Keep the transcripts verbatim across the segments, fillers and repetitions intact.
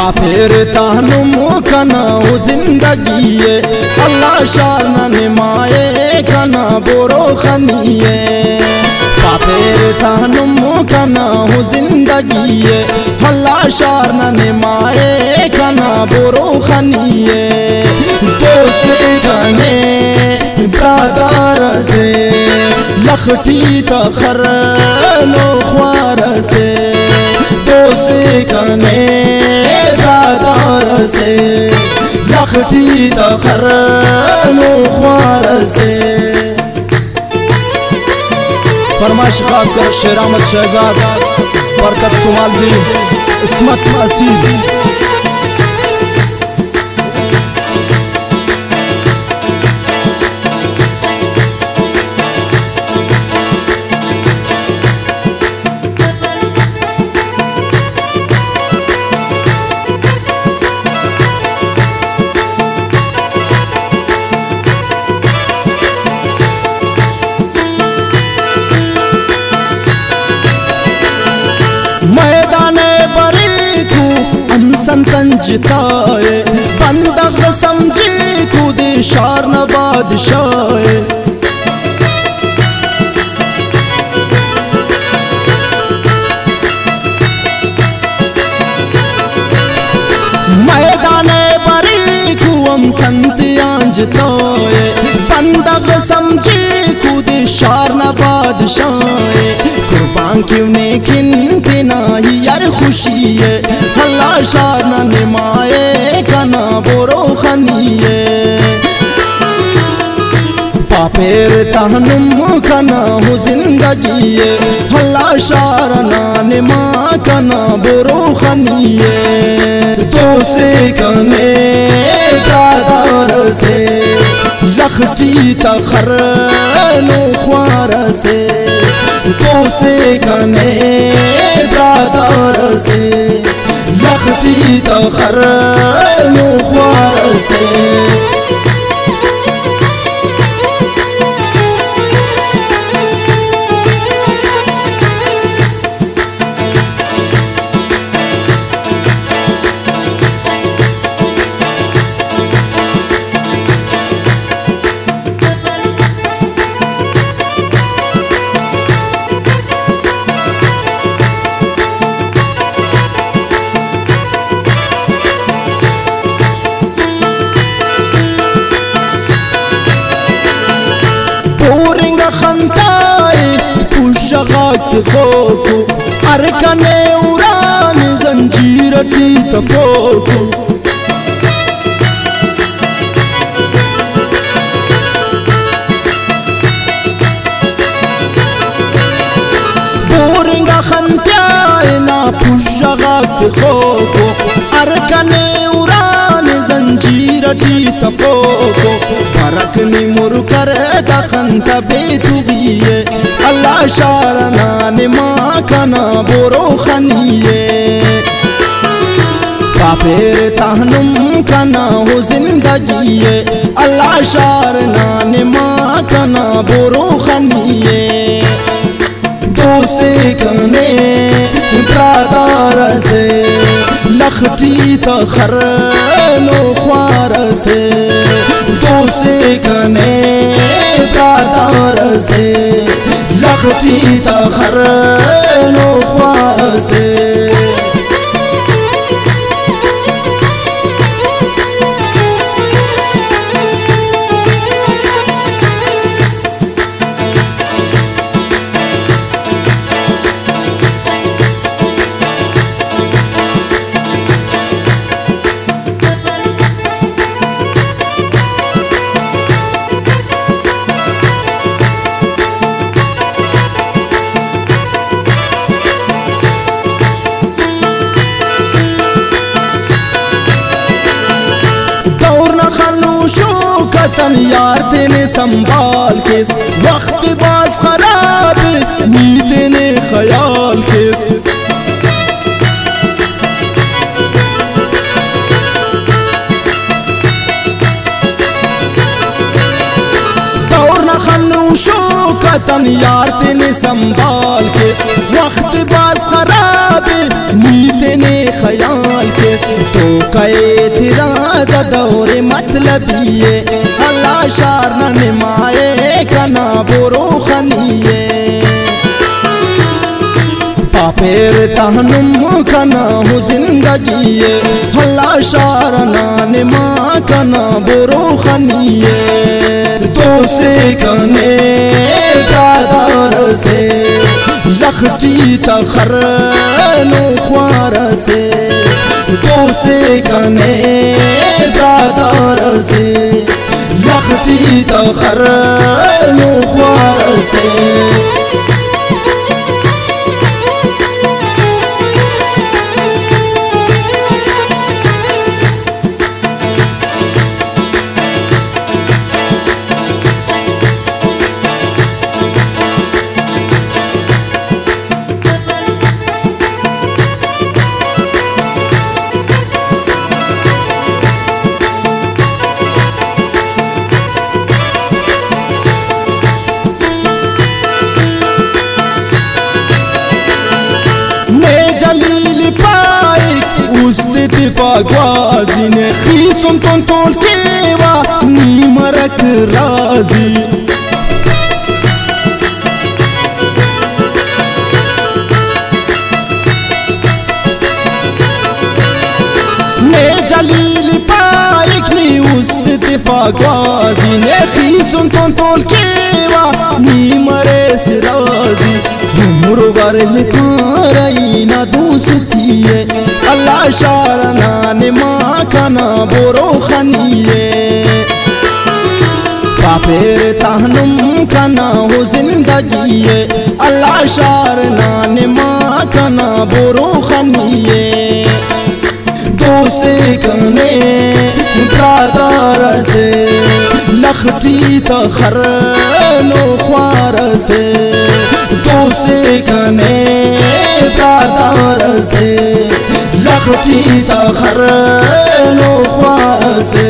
पापेर तानुम कना हो जिंदगी अल्लाह शार न माए कना बोरो खनिए पापेर तानुम कना हो जिंदगी अल्लाह शार न माए कना बोरो खनिए दोस्त कने ब्रादार से लखटी तखर नो ख्वार से दोस्त कने ब्रादार से लखटी तखर नो ख्वार से। फरमाइश खास कर शेर अहमद शहजाद बरकत सुमाल जी इस्मत असीद। संतन जिताए बंदग समझे खुद शार न बादशाह मैदान बरी कुम संतियां जिताए बंदग समझे खुद शार न बादशाह कुर्बान क्यों ने खिन ही यार खुशी है अल्लाह शार न माए कना बोरो खनिए पापेर तानुम कना हो जिंदगी अल्लाह शार न मा कना बोरो खनिए दोस्त कने ब्रादार से लखटी तखर नो ख्वार से दोस्त कने ब्रादार से लखटी तखर नो ख्वार से। शगात फोको अरकने उरान जंजीरटी तफोको बोरिंगा खंत्याए ना पुशगात फोको अरकने उरान जंजीरटी तफोको फरकनी मुरकर दखन तबेतुगिए अल्लाह शार न मा कना बोरो खनिए पापेर तानुम कना हो जिंदगी अल्लाह शार न मा कना बोरो खनिए दोस्त कने ब्रादार से लखटी तखर नो ख्वार से दोस्त कने ब्रादार से लखटी तखर नो ख्वार से। वतन यार तेने संभाल के वक्त बाज खराब नीते ने ख्याल के दौर न खनूशो वतन यार तेने संभाल के वक्त बाज खराब नीते ने ख्याल के कए तेरा दौरे मतलबिए अल्लाह शार न माए कना बोरो खनिए पापेर तहनुम कना हो जिंदगी अल्लाह शार न मा कना बोरो खनिए तो से कने प्रादार से लखटी तखर नो ख्वार से दोस्ते कने प्रादार से लखटी तखर नो ख्वार से Fagwazi ne khison ton tol kewa ni marak razi ne jalil paik ni ust fagwazi ne khison ton tol kewa ni mares razi umro barel parai na dostiye अल्लाह शारना ने माँ कना बोरो खनिए पापेर तहनुम कना हो जिंदगी अल्लाह शारना ने माँ कना बोरो खनिए दोस्ते कने प्रादार से लखटी तखर नो ख्वार से दोस्ते कने प्रादार से लखटी तखर नो ख्वार से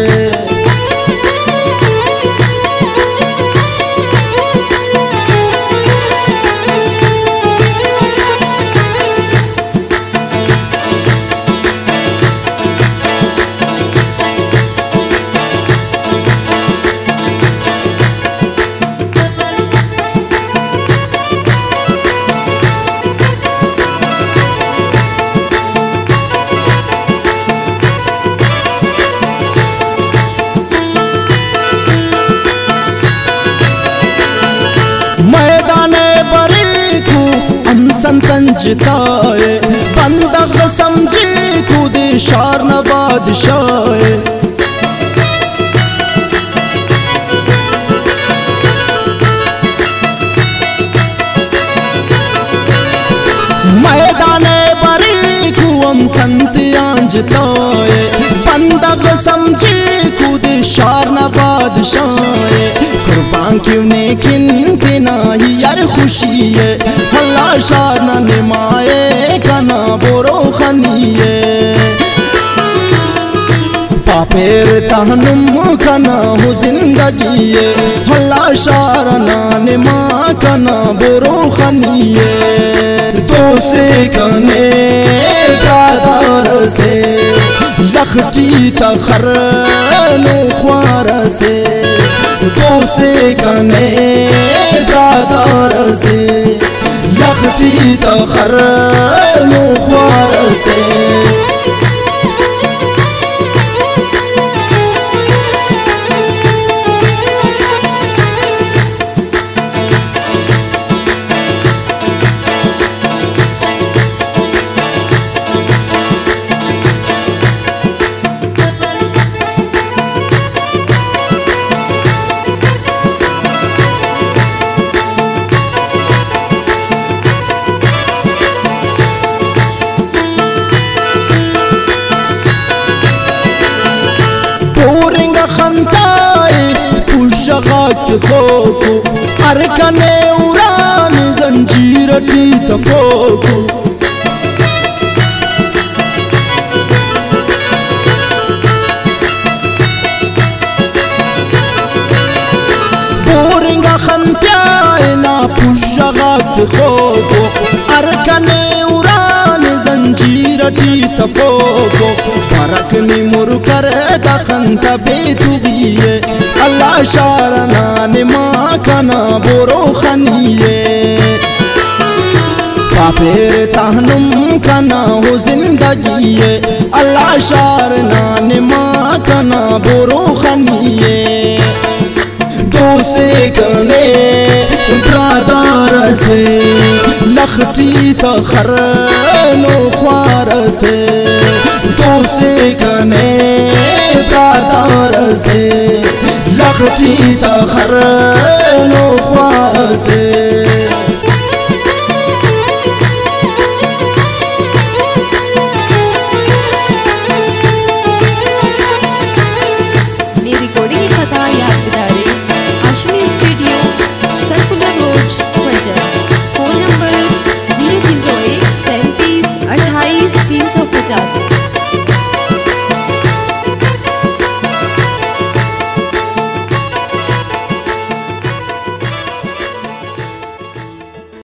संतंजताए बंदग समझे खुद शार न बादशाह मैदान बरी कुम संत आंजताए बंदग समझे खुद शार न बादशाह कुर्बान क्यों ने किन के नाही यार खुशी है अल्लाह शार न माए कना बोरो खनिए पापेर तहनुम कना हो जिंदगी अल्लाह शार न माँ कना बोरो खनिए दोस्ते कने प्रादार से लखटी तखर नो ख्वार से दोस्ते कने प्रादार से लखटी तखर नो ख्वार से फोको अरकने उरान जंजीर टीत फोको बोरिंगा खंत्याए ना पुशगात फोको अरकने उरान जंजीर अटी तफोको फरकनी मुरकर दखन तबेतुगिए अल्लाह शारना ने माँ कना बोरो खनिए पापेर ताहनुम कना हो जिंदगी अल्लाह शारना ने माँ कना बोरो खनिए दोस्ते करने ब्रादार से लखटी तखर नो ख्वार से दोस्ते करने ब्रादार से लखटी तखर नो ख्वार से